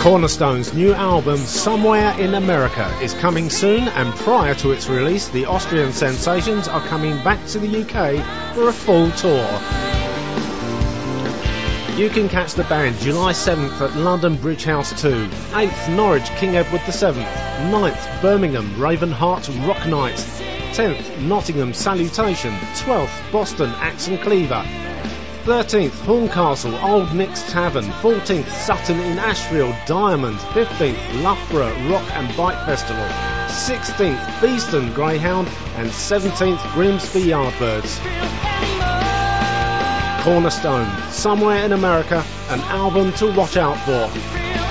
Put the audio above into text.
Cornerstone's new album, Somewhere in America, is coming soon, and prior to its release, the Austrian sensations are coming back to the UK for a full tour. You can catch the band July 7th at London Bridge House 2, 8th Norwich King Edward VII, 9th Birmingham Ravenheart Rock Night, 10th Nottingham Salutation, 12th Boston Axe and Cleaver, 13th Horncastle Old Nick's Tavern, 14th Sutton in Ashfield Diamond, 15th Loughborough Rock and Bike Festival, 16th Beeston Greyhound, and 17th Grimsby Yardbirds. Cornerstone, Somewhere in America, an album to watch out for.